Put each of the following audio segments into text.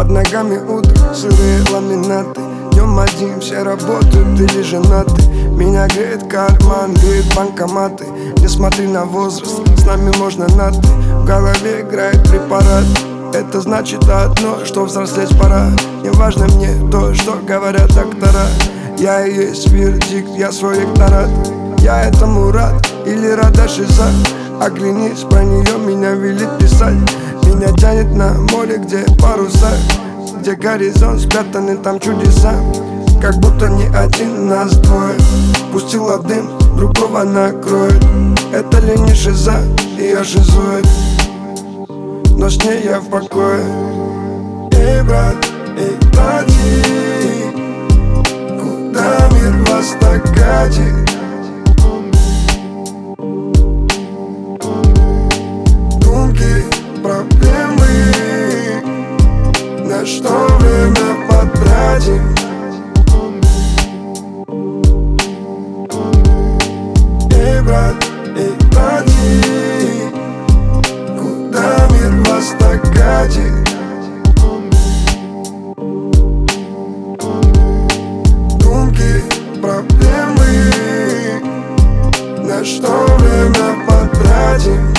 Под ногами утро, сырые ламинаты. Днем один, все работают или женаты. Меня греет карман, греет банкоматы. Не смотри на возраст, с нами можно на ты. В голове играет препарат. Это значит одно, что взрослеть пора. Не важно мне то, что говорят доктора. Я и есть вердикт, я свой ректорат. Я этому рад или рада шиза. Оглянись, про нее меня велит писать. Меня тянет на море, где паруса, где горизонт спрятаны, там чудеса. Как будто не один, нас двое. Пустила дым, другого накроет. Это ли не шиза, ее шизует, но с ней я в покое. Эй, брат, эй, братик, куда мир вас так катит? Думки, проблемы, на что время потратим? Эй, брат, эй, братик, куда мир вас так катит? Думки, проблемы, на что время потратим?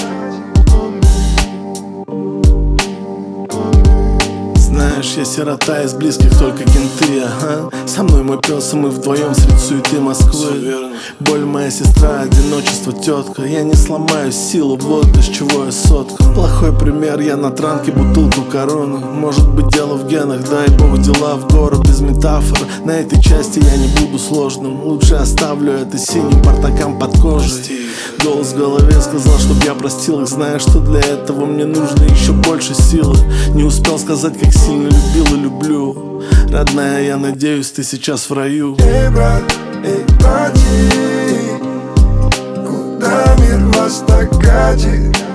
Знаешь, я сирота, из близких только кенты, ага. Со мной мой пес, и мы вдвоем среди суеты Москвы. Боль моя сестра, одиночество тетка. Я не сломаю силу, вот из чего я соткан. Плохой пример, я на транке бутылку короны. Может быть дело в генах, дай бог дела в гору без метафор. На этой части я не буду сложным. Лучше оставлю это синим портакам под кожей. Голос в голове сказал, чтоб я простил их, зная, что для этого мне нужно еще больше силы. Не успел сказать, как сильно любил и люблю. Родная, я надеюсь, ты сейчас в раю. Эй, брат, эй, братик, куда мир вас так катит?